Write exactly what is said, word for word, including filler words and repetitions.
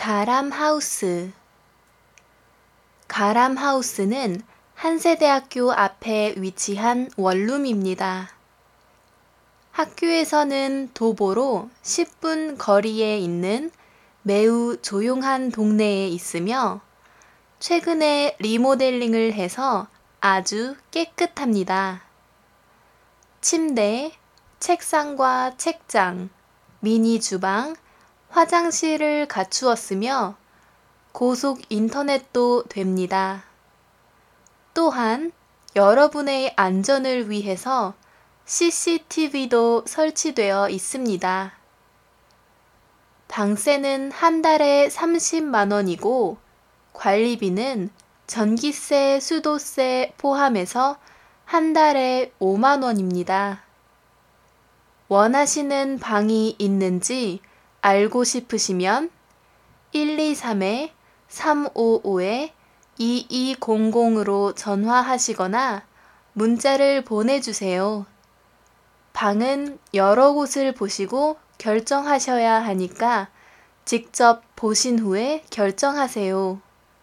가람하우스. 가람하우스는 한세대학교 앞에 위치한 원룸입니다. 학교에서는 도보로 십 분 거리에 있는 매우 조용한 동네에 있으며 최근에 리모델링을 해서 아주 깨끗합니다. 침대, 책상과 책장, 미니 주방, 화장실을 갖추었으며 고속 인터넷도 됩니다. 또한 여러분의 안전을 위해서 씨씨티비도 설치되어 있습니다. 방세는 한 달에 삼십만 원이고 관리비는 전기세, 수도세 포함해서 한 달에 오만 원입니다. 원하시는 방이 있는지 알고 싶으시면 일이삼 삼오오 이이공공으로 전화하시거나 문자를 보내주세요. 방은 여러 곳을 보시고 결정하셔야 하니까 직접 보신 후에 결정하세요.